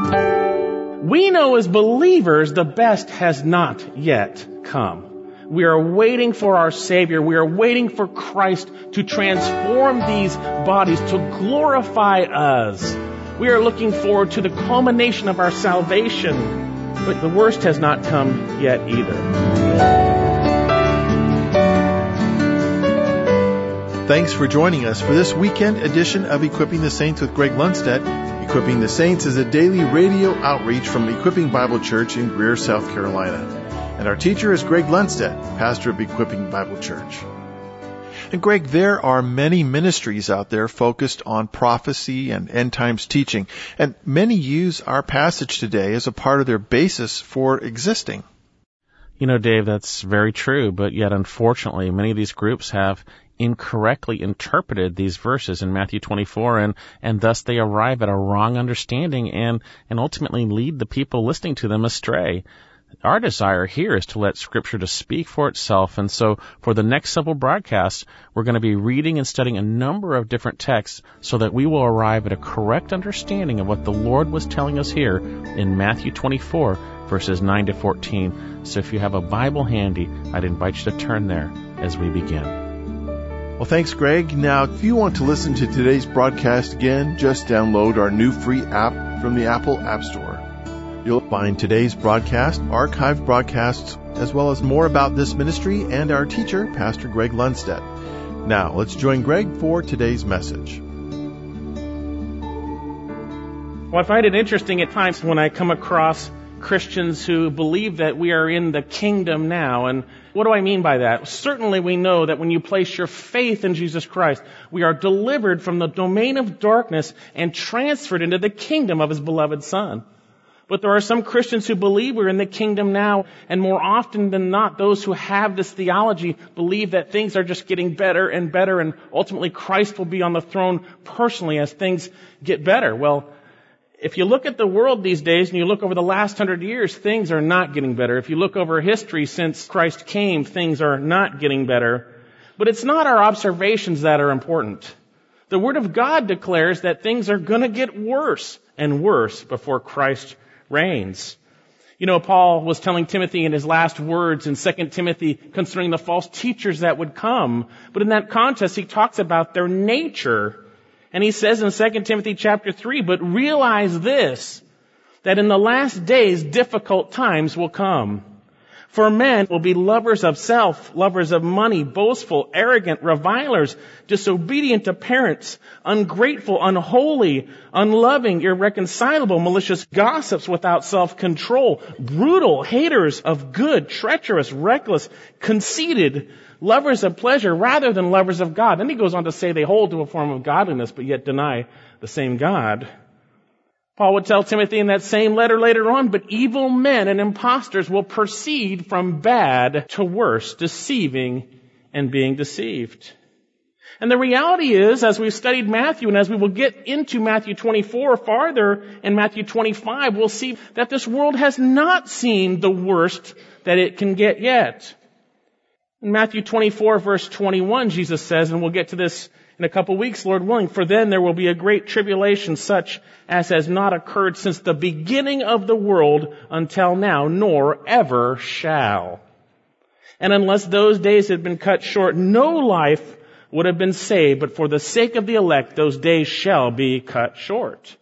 We know as believers the best has not yet come. We are waiting for our Savior. We are waiting for Christ to transform these bodies, to glorify us. We are looking forward to the culmination of our salvation. But the worst has not come yet either. Thanks for joining us for this weekend edition of Equipping the Saints with Greg Lundstedt. Equipping the Saints is a daily radio outreach from Equipping Bible Church in Greer, South Carolina. And our teacher is Greg Lundstedt, pastor of Equipping Bible Church. And Greg, there are many ministries out there focused on prophecy and end times teaching, and many use our passage today as a part of their basis for existing. You know, Dave, that's very true, but yet unfortunately many of these groups have incorrectly interpreted these verses in Matthew 24, and thus they arrive at a wrong understanding and ultimately lead the people listening to them astray. Our desire here is to let Scripture to speak for itself, and so for the next several broadcasts, we're going to be reading and studying a number of different texts so that we will arrive at a correct understanding of what the Lord was telling us here in Matthew 24, verses 9 to 14. So if you have a Bible handy, I'd invite you to turn there as we begin. Well, thanks, Greg. Now, if you want to listen to today's broadcast again, just download our new free app from the Apple App Store. You'll find today's broadcast, archived broadcasts, as well as more about this ministry and our teacher, Pastor Greg Lundstedt. Now, let's join Greg for today's message. Well, I find it interesting at times when I come across Christians who believe that we are in the kingdom now. And what do I mean by that? Certainly we know that when you place your faith in Jesus Christ, we are delivered from the domain of darkness and transferred into the kingdom of His beloved Son. But there are some Christians who believe we're in the kingdom now, and more often than not, those who have this theology believe that things are just getting better and better, and ultimately Christ will be on the throne personally as things get better. Well, if you look at the world these days and you look over the last 100 years, things are not getting better. If you look over history since Christ came, things are not getting better. But it's not our observations that are important. The Word of God declares that things are going to get worse and worse before Christ reigns. You know, Paul was telling Timothy in his last words in 2 Timothy concerning the false teachers that would come. But in that context, he talks about their nature. And he says in 2 Timothy chapter 3, but realize this, that in the last days difficult times will come. For men will be lovers of self, lovers of money, boastful, arrogant, revilers, disobedient to parents, ungrateful, unholy, unloving, irreconcilable, malicious gossips without self-control, brutal, haters of good, treacherous, reckless, conceited, lovers of pleasure rather than lovers of God. Then he goes on to say they hold to a form of godliness but yet deny the same God. Paul would tell Timothy in that same letter later on, but evil men and impostors will proceed from bad to worse, deceiving and being deceived. And the reality is, as we've studied Matthew and as we will get into Matthew 24 farther in Matthew 25, we'll see that this world has not seen the worst that it can get yet. In Matthew 24 verse 21, Jesus says, and we'll get to this in a couple weeks, Lord willing, for then there will be a great tribulation such as has not occurred since the beginning of the world until now, nor ever shall. And unless those days had been cut short, no life would have been saved, but for the sake of the elect, those days shall be cut short.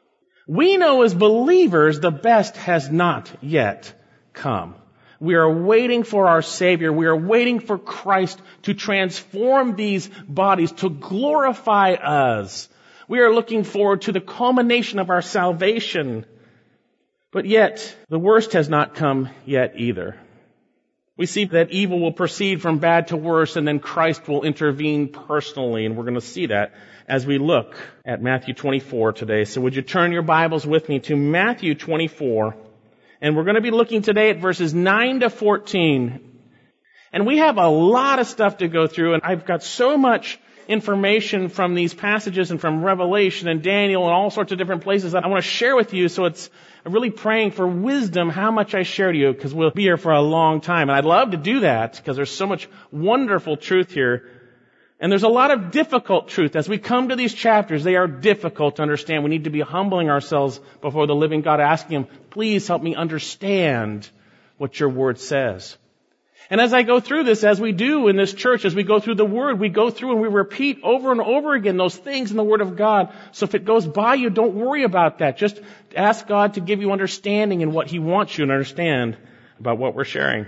We know as believers the best has not yet come. We are waiting for our Savior. We are waiting for Christ to transform these bodies, to glorify us. We are looking forward to the culmination of our salvation. But yet, the worst has not come yet either. We see that evil will proceed from bad to worse, and then Christ will intervene personally, and we're going to see that as we look at Matthew 24 today. So would you turn your Bibles with me to Matthew 24? And we're going to be looking today at verses 9 to 14. And we have a lot of stuff to go through, and I've got so much information from these passages and from Revelation and Daniel and all sorts of different places that I want to share with you. So I'm really praying for wisdom how much I share to you, because we'll be here for a long time. And I'd love to do that because there's so much wonderful truth here. And there's a lot of difficult truth. As we come to these chapters, they are difficult to understand. We need to be humbling ourselves before the living God, asking Him, please help me understand what your word says. And as I go through this, as we do in this church, as we go through the Word, we go through and we repeat over and over again those things in the Word of God. So if it goes by you, don't worry about that. Just ask God to give you understanding in what He wants you to understand about what we're sharing.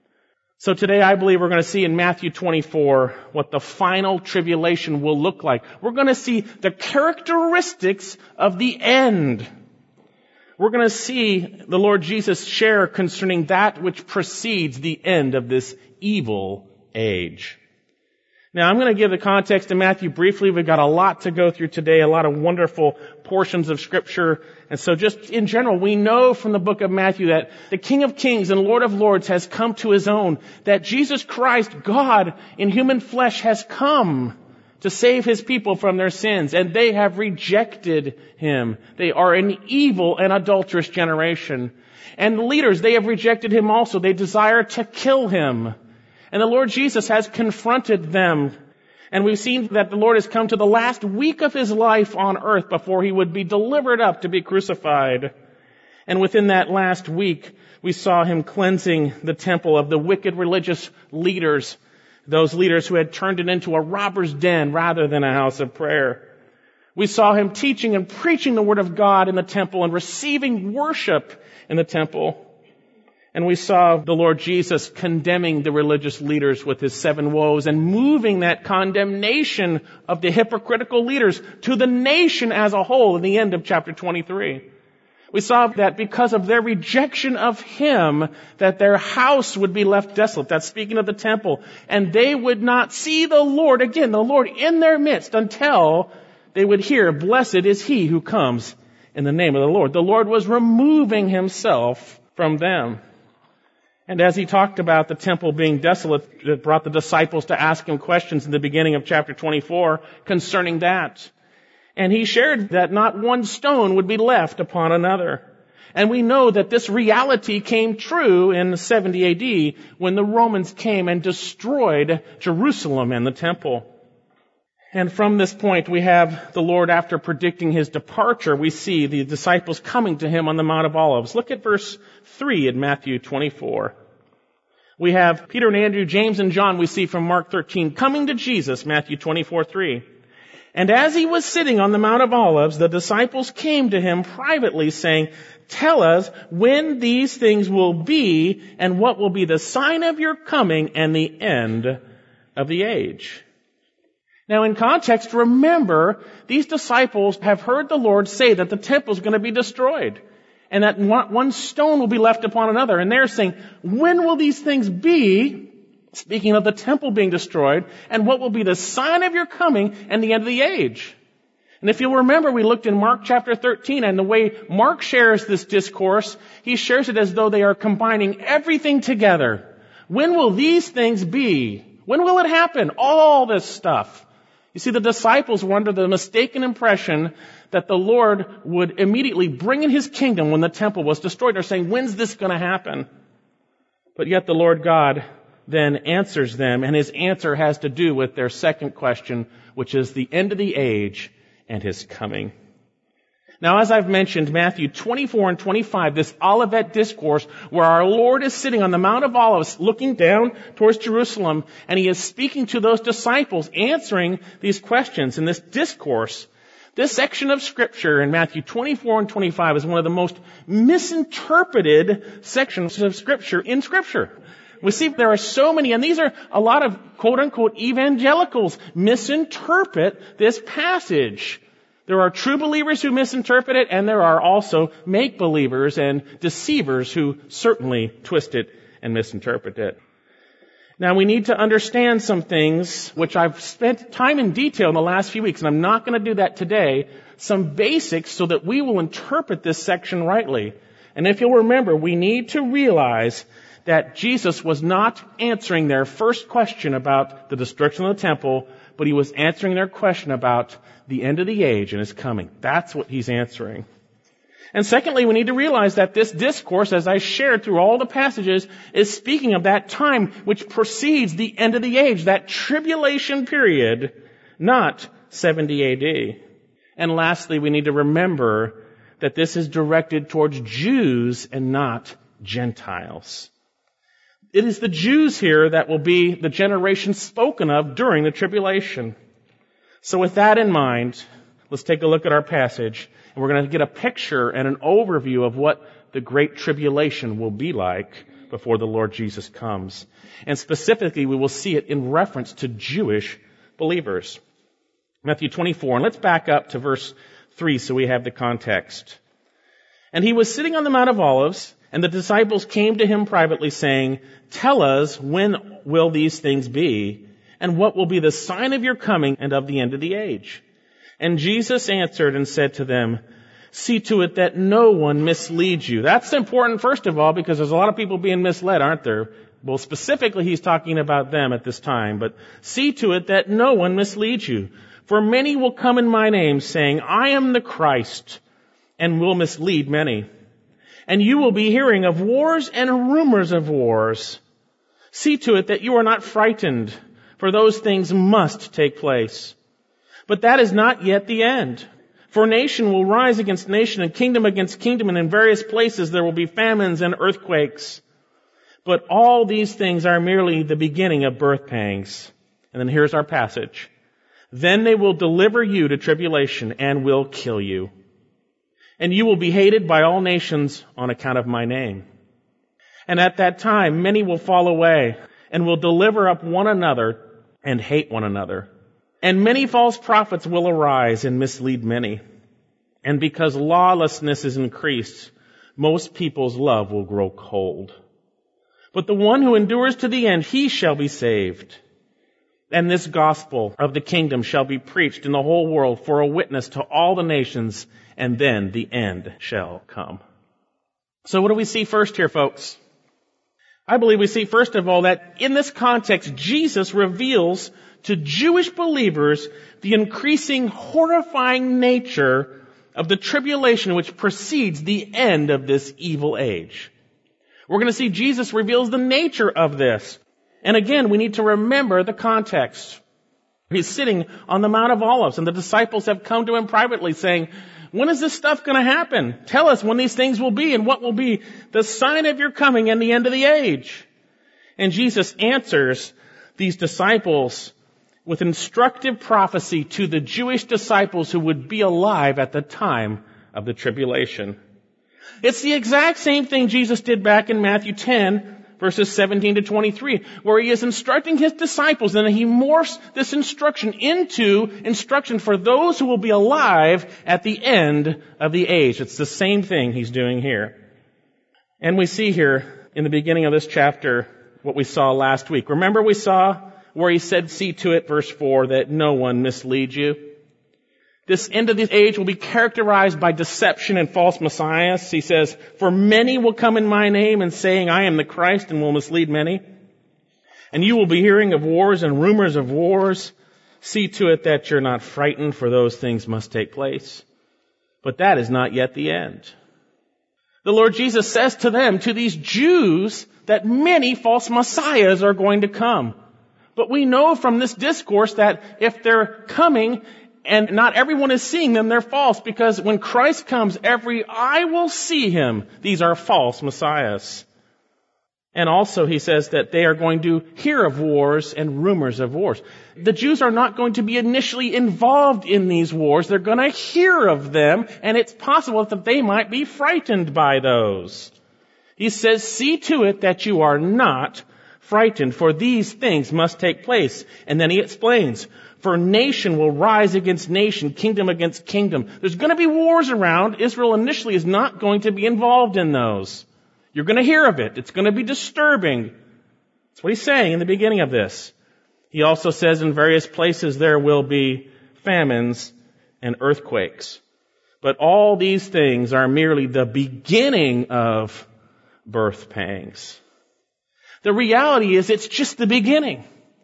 So today I believe we're going to see in Matthew 24 what the final tribulation will look like. We're going to see the characteristics of the end. We're going to see the Lord Jesus share concerning that which precedes the end of this evil age. Now, I'm going to give the context in Matthew briefly. We've got a lot to go through today, a lot of wonderful portions of Scripture. And so just in general, we know from the book of Matthew that the King of Kings and Lord of Lords has come to His own, that Jesus Christ, God in human flesh, has come to save His people from their sins, and they have rejected Him. They are an evil and adulterous generation. And the leaders, they have rejected Him also. They desire to kill Him. And the Lord Jesus has confronted them. And we've seen that the Lord has come to the last week of His life on earth before He would be delivered up to be crucified. And within that last week, we saw Him cleansing the temple of the wicked religious leaders, those leaders who had turned it into a robber's den rather than a house of prayer. We saw Him teaching and preaching the Word of God in the temple and receiving worship in the temple. And we saw the Lord Jesus condemning the religious leaders with His 7 woes and moving that condemnation of the hypocritical leaders to the nation as a whole in the end of chapter 23. We saw that because of their rejection of Him, that their house would be left desolate. That's speaking of the temple. And they would not see the Lord again, the Lord in their midst, until they would hear, "Blessed is He who comes in the name of the Lord." The Lord was removing Himself from them. And as He talked about the temple being desolate, it brought the disciples to ask Him questions in the beginning of chapter 24 concerning that. And He shared that not one stone would be left upon another. And we know that this reality came true in 70 AD when the Romans came and destroyed Jerusalem and the temple. And from this point, we have the Lord, after predicting His departure, we see the disciples coming to Him on the Mount of Olives. Look at verse 3 in Matthew 24. We have Peter and Andrew, James and John, we see from Mark 13, coming to Jesus, Matthew 24:3. And as He was sitting on the Mount of Olives, the disciples came to Him privately, saying, "Tell us when these things will be, and what will be the sign of your coming and the end of the age." Now in context, remember, these disciples have heard the Lord say that the temple is going to be destroyed, and that one stone will be left upon another. And they're saying, when will these things be? Speaking of the temple being destroyed, and what will be the sign of your coming and the end of the age? And if you'll remember, we looked in Mark chapter 13, and the way Mark shares this discourse, he shares it as though they are combining everything together. When will these things be? When will it happen? All this stuff. You see, the disciples were under the mistaken impression that the Lord would immediately bring in His kingdom when the temple was destroyed. They're saying, when's this going to happen? But yet the Lord God then answers them, and His answer has to do with their second question, which is the end of the age and His coming. Now, as I've mentioned, Matthew 24 and 25, this Olivet discourse where our Lord is sitting on the Mount of Olives looking down towards Jerusalem, and He is speaking to those disciples, answering these questions in this discourse. This section of Scripture in Matthew 24 and 25 is one of the most misinterpreted sections of Scripture in Scripture. We see there are so many, and these are a lot of quote-unquote evangelicals misinterpret this passage. There are true believers who misinterpret it, and there are also make-believers and deceivers who certainly twist it and misinterpret it. Now, we need to understand some things, which I've spent time in detail in the last few weeks, and I'm not going to do that today, some basics so that we will interpret this section rightly. And if you'll remember, we need to realize that Jesus was not answering their first question about the destruction of the temple, but He was answering their question about the end of the age and His coming. That's what He's answering. And secondly, we need to realize that this discourse, as I shared through all the passages, is speaking of that time which precedes the end of the age, that tribulation period, not 70 AD. And lastly, we need to remember that this is directed towards Jews and not Gentiles. It is the Jews here that will be the generation spoken of during the tribulation. So with that in mind, let's take a look at our passage, and we're going to get a picture and an overview of what the Great Tribulation will be like before the Lord Jesus comes. And specifically, we will see it in reference to Jewish believers. Matthew 24, and let's back up to verse 3 so we have the context. And he was sitting on the Mount of Olives, and the disciples came to him privately, saying, "Tell us, when will these things be? And what will be the sign of your coming and of the end of the age?" And Jesus answered and said to them, "See to it that no one misleads you." That's important, first of all, because there's a lot of people being misled, aren't there? Well, specifically, he's talking about them at this time. But see to it that no one misleads you. For many will come in my name, saying, "I am the Christ," and will mislead many. And you will be hearing of wars and rumors of wars. See to it that you are not frightened, for those things must take place. But that is not yet the end. For nation will rise against nation, and kingdom against kingdom, and in various places there will be famines and earthquakes. But all these things are merely the beginning of birth pangs. And then here's our passage. Then they will deliver you to tribulation and will kill you. And you will be hated by all nations on account of my name. And at that time many will fall away and will deliver up one another and hate one another. And many false prophets will arise and mislead many. And because lawlessness is increased, most people's love will grow cold. But the one who endures to the end, he shall be saved. And this gospel of the kingdom shall be preached in the whole world for a witness to all the nations, and then the end shall come. So what do we see first here, folks? I believe we see, first of all, that in this context, Jesus reveals to Jewish believers the increasing, horrifying nature of the tribulation which precedes the end of this evil age. We're going to see Jesus reveals the nature of this. And again, we need to remember the context. He's sitting on the Mount of Olives, and the disciples have come to him privately saying, "When is this stuff going to happen? Tell us when these things will be, and what will be the sign of your coming and the end of the age." And Jesus answers these disciples with instructive prophecy to the Jewish disciples who would be alive at the time of the tribulation. It's the exact same thing Jesus did back in Matthew 10, verses 17 to 23, where he is instructing his disciples, and he morphs this instruction into instruction for those who will be alive at the end of the age. It's the same thing he's doing here. And we see here in the beginning of this chapter what we saw last week. Remember we saw where he said, "See to it," verse 4, "that no one misleads you." This end of the age will be characterized by deception and false messiahs. He says, "For many will come in my name and saying, 'I am the Christ,' and will mislead many. And you will be hearing of wars and rumors of wars. See to it that you're not frightened, for those things must take place. But that is not yet the end." The Lord Jesus says to them, to these Jews, that many false messiahs are going to come. But we know from this discourse that if they're coming and not everyone is seeing them, they're false, because when Christ comes, every eye will see him. These are false messiahs. And also he says that they are going to hear of wars and rumors of wars. The Jews are not going to be initially involved in these wars. They're going to hear of them, and it's possible that they might be frightened by those. He says, "See to it that you are not frightened, for these things must take place." And then he explains, "For nation will rise against nation, kingdom against kingdom." There's going to be wars around. Israel initially is not going to be involved in those. You're going to hear of it. It's going to be disturbing. That's what he's saying in the beginning of this. He also says in various places there will be famines and earthquakes. But all these things are merely the beginning of birth pangs. The reality is it's just the beginning.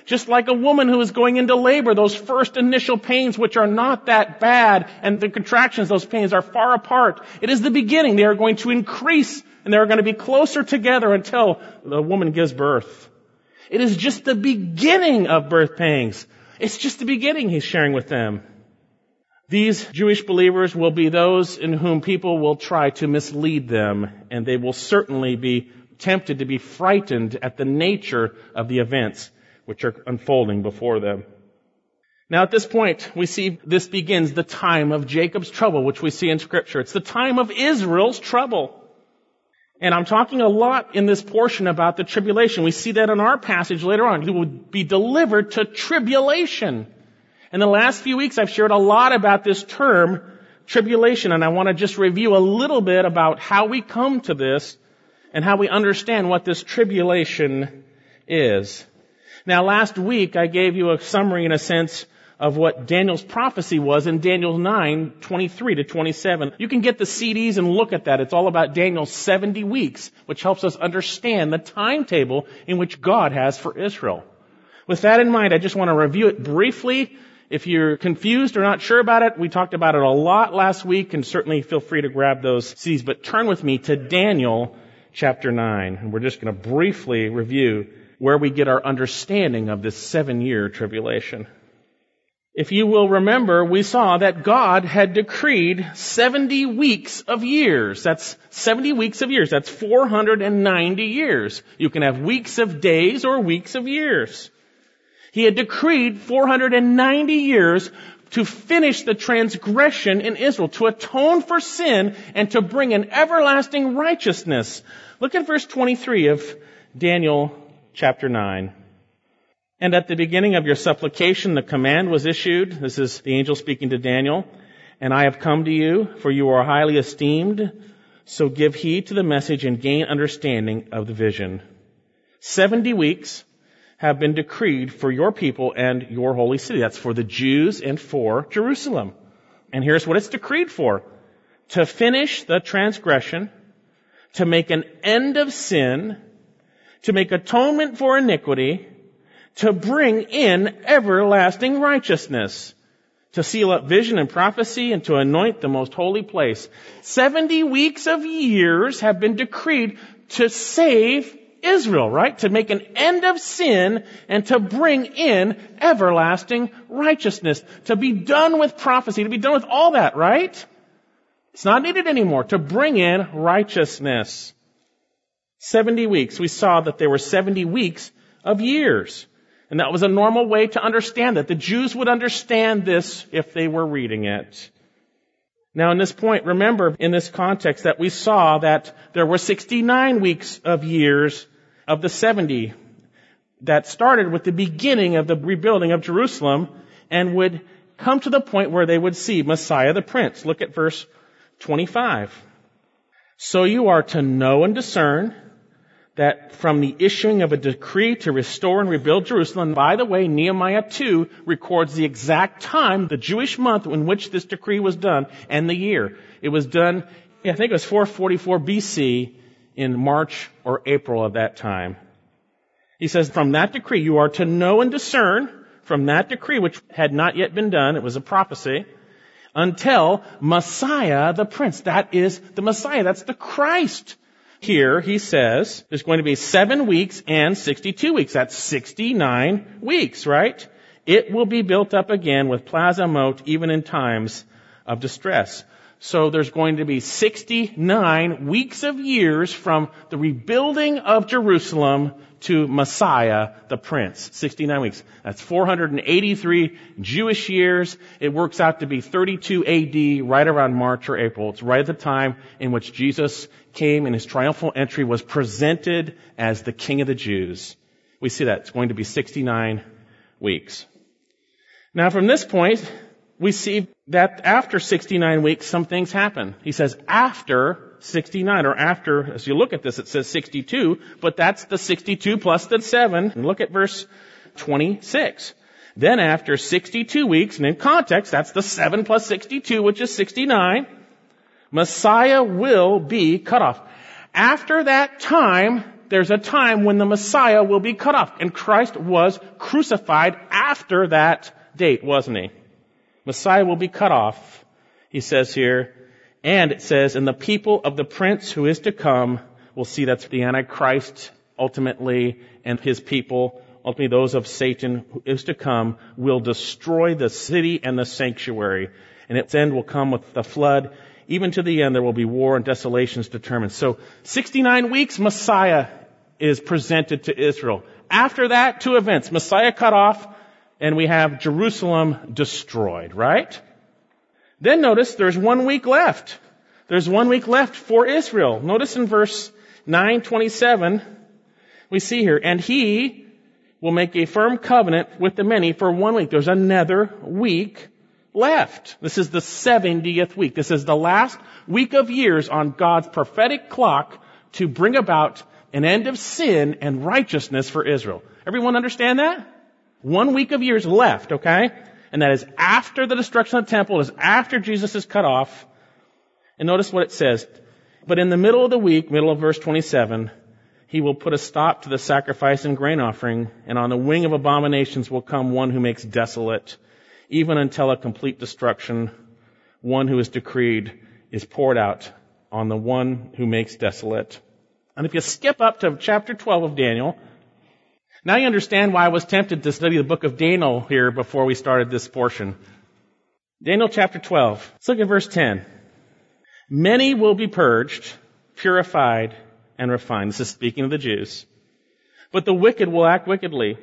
Just like a woman who is going into labor, those first initial pains, which are not that bad, and the contractions, those pains are far apart. It is the beginning. They are going to increase, and they're going to be closer together until the woman gives birth. It is just the beginning of birth pangs. It's just the beginning, he's sharing with them. These Jewish believers will be those in whom people will try to mislead them, and they will certainly be tempted to be frightened at the nature of the events which are unfolding before them. Now at this point, we see this begins the time of Jacob's trouble, which we see in Scripture. It's the time of Israel's trouble. And I'm talking a lot in this portion about the tribulation. We see that in our passage later on. He will be delivered to tribulation. In the last few weeks, I've shared a lot about this term, tribulation, and I want to just review a little bit about how we come to this and how we understand what this tribulation is. Now, last week, I gave you a summary, in a sense, of what Daniel's prophecy was in Daniel 9:23 to 27. You can get the CDs and look at that. It's all about Daniel's 70 weeks, which helps us understand the timetable in which God has for Israel. With that in mind, I just want to review it briefly. If you're confused or not sure about it, we talked about it a lot last week, and certainly feel free to grab those CDs. But turn with me to Daniel chapter 9, and we're just going to briefly review where we get our understanding of this 7-year tribulation. If you will remember, we saw that God had decreed 70 weeks of years. That's 70 weeks of years. That's 490 years. You can have weeks of days or weeks of years. He had decreed 490 years to finish the transgression in Israel, to atone for sin, and to bring an everlasting righteousness. Look at verse 23 of Daniel chapter 9. And at the beginning of your supplication, the command was issued. This is the angel speaking to Daniel. And I have come to you, for you are highly esteemed. So give heed to the message and gain understanding of the vision. 70 weeks have been decreed for your people and your holy city. That's for the Jews and for Jerusalem. And here's what it's decreed for. To finish the transgression, to make an end of sin, to make atonement for iniquity, to bring in everlasting righteousness, to seal up vision and prophecy, and to anoint the most holy place. 70 weeks of years have been decreed to save Israel, right? To make an end of sin and to bring in everlasting righteousness. To be done with prophecy, to be done with all that, right? It's not needed anymore. To bring in righteousness. 70 weeks. We saw that there were 70 weeks of years. And that was a normal way to understand that. The Jews would understand this if they were reading it. Now, in this point, remember in this context that we saw that there were 69 weeks of years of the 70 that started with the beginning of the rebuilding of Jerusalem and would come to the point where they would see Messiah the Prince. Look at verse 25. So you are to know and discern that from the issuing of a decree to restore and rebuild Jerusalem, by the way, Nehemiah 2 records the exact time, the Jewish month in which this decree was done, and the year. It was done, I think it was 444 BC in March or April of that time. He says, from that decree you are to know and discern, from that decree which had not yet been done, it was a prophecy, until Messiah the Prince. That is the Messiah. That's the Christ. Here, he says, there's going to be 7 weeks and 62 weeks. That's 69 weeks, right? It will be built up again with plaza moat even in times of distress. So there's going to be 69 weeks of years from the rebuilding of Jerusalem to Messiah the Prince. 69 weeks. That's 483 Jewish years. It works out to be 32 AD, right around March or April. It's right at the time in which Jesus came and his triumphal entry was presented as the King of the Jews. We see that. It's going to be 69 weeks. Now from this point, we see that after 69 weeks, some things happen. He says after 69, or after, as you look at this, it says 62, but that's the 62 plus the 7. And look at verse 26. Then after 62 weeks, and in context, that's the 7 plus 62, which is 69, Messiah will be cut off. After that time, there's a time when the Messiah will be cut off. And Christ was crucified after that date, wasn't he? Messiah will be cut off, he says here. And it says, and the people of the prince who is to come, we'll see that's the Antichrist ultimately, and his people, ultimately those of Satan who is to come, will destroy the city and the sanctuary. And its end will come with the flood. Even to the end there will be war and desolations determined. So 69 weeks, Messiah is presented to Israel. After that, two events. Messiah cut off, and we have Jerusalem destroyed, right? Then notice there's 1 week left. There's 1 week left for Israel. Notice in verse 9:27, we see here, and he will make a firm covenant with the many for 1 week. There's another week left. This is the 70th week. This is the last week of years on God's prophetic clock to bring about an end of sin and righteousness for Israel. Everyone understand that? 1 week of years left, okay? And that is after the destruction of the temple. It is after Jesus is cut off. And notice what it says. But in the middle of the week, middle of verse 27, he will put a stop to the sacrifice and grain offering, and on the wing of abominations will come one who makes desolate, even until a complete destruction, one who is decreed, is poured out on the one who makes desolate. And if you skip up to chapter 12 of Daniel, now you understand why I was tempted to study the book of Daniel here before we started this portion. Daniel chapter 12. Let's look at verse 10. Many will be purged, purified, and refined. This is speaking of the Jews. But the wicked will act wickedly,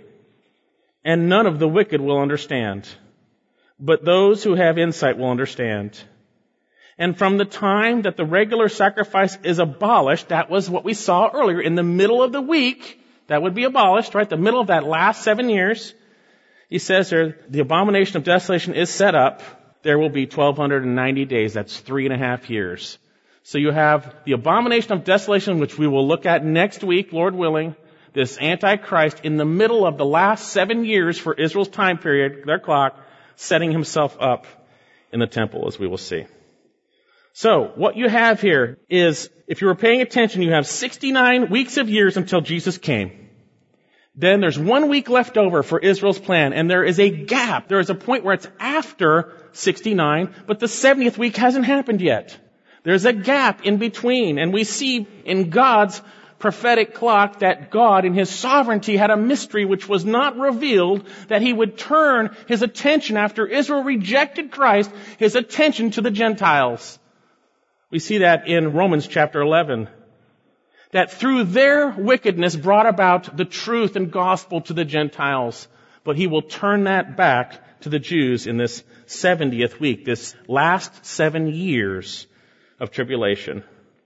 and none of the wicked will understand. But those who have insight will understand. And from the time that the regular sacrifice is abolished, that was what we saw earlier, in the middle of the week, that would be abolished, right? The middle of that last 7 years. He says there, the abomination of desolation is set up. There will be 1,290 days. That's 3.5 years. So you have the abomination of desolation, which we will look at next week, Lord willing. This Antichrist in the middle of the last 7 years for Israel's time period, their clock, setting himself up in the temple, as we will see. So, what you have here is, if you were paying attention, you have 69 weeks of years until Jesus came. Then there's 1 week left over for Israel's plan, and there is a gap. There is a point where it's after 69, but the 70th week hasn't happened yet. There's a gap in between, and we see in God's prophetic clock that God in His sovereignty had a mystery which was not revealed, that He would turn His attention after Israel rejected Christ, His attention to the Gentiles. We see that in Romans chapter 11. That through their wickedness brought about the truth and gospel to the Gentiles. But He will turn that back to the Jews in this 70th week, this last 7 years of tribulation.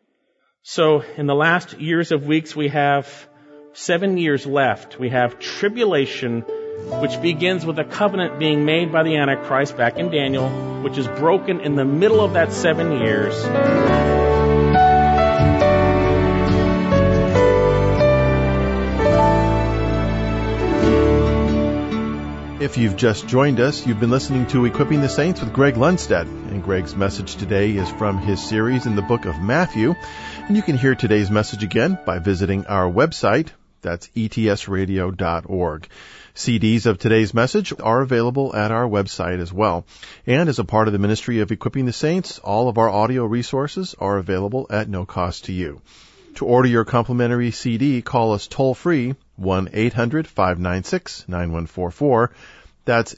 So in the last years of weeks, we have 7 years left. We have tribulation, which begins with a covenant being made by the Antichrist back in Daniel, which is broken in the middle of that 7 years. If you've just joined us, you've been listening to Equipping the Saints with Greg Lundstedt. And Greg's message today is from his series in the book of Matthew. And you can hear today's message again by visiting our website. That's etsradio.org. CDs of today's message are available at our website as well. And as a part of the ministry of Equipping the Saints, all of our audio resources are available at no cost to you. To order your complimentary CD, call us toll-free, 1-800-596-9144. That's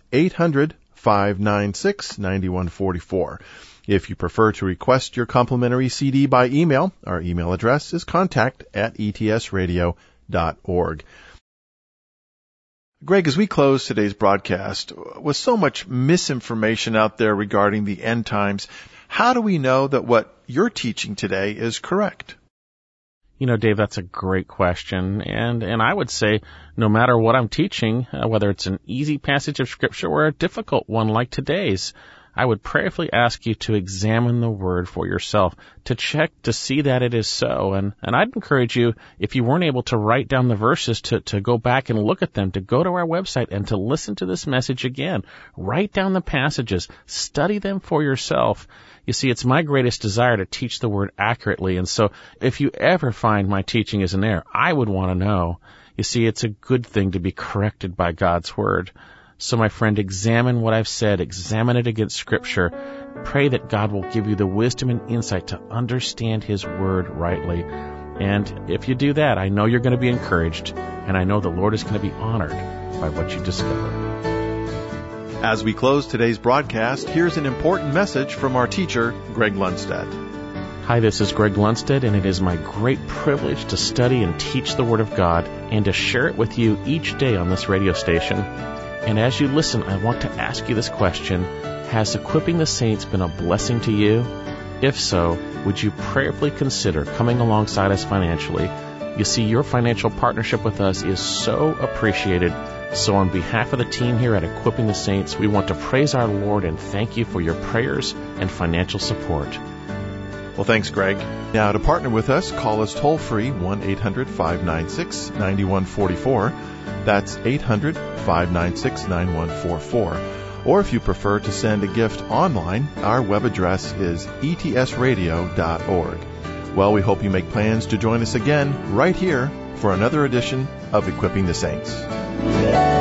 800-596-9144. If you prefer to request your complimentary CD by email, our email address is contact@etsradio.org. Greg, as we close today's broadcast, with so much misinformation out there regarding the end times, how do we know that what you're teaching today is correct? You know, Dave, that's a great question. And I would say no matter what I'm teaching, whether it's an easy passage of Scripture or a difficult one like today's, I would prayerfully ask you to examine the Word for yourself, to check to see that it is so. And I'd encourage you, if you weren't able to write down the verses, to go back and look at them, to go to our website and to listen to this message again. Write down the passages. Study them for yourself. You see, it's my greatest desire to teach the Word accurately. And so if you ever find my teaching is in error, I would want to know. You see, it's a good thing to be corrected by God's Word. So, my friend, examine what I've said. Examine it against Scripture. Pray that God will give you the wisdom and insight to understand His Word rightly. And if you do that, I know you're going to be encouraged, and I know the Lord is going to be honored by what you discover. As we close today's broadcast, here's an important message from our teacher, Greg Lundstedt. Hi, this is Greg Lundstedt, and it is my great privilege to study and teach the Word of God and to share it with you each day on this radio station. And as you listen, I want to ask you this question. Has Equipping the Saints been a blessing to you? If so, would you prayerfully consider coming alongside us financially? You see, your financial partnership with us is so appreciated. So on behalf of the team here at Equipping the Saints, we want to praise our Lord and thank you for your prayers and financial support. Well, thanks, Greg. Now, to partner with us, call us toll-free, 1-800-596-9144. That's 800-596-9144. Or if you prefer to send a gift online, our web address is etsradio.org. Well, we hope you make plans to join us again right here for another edition of Equipping the Saints.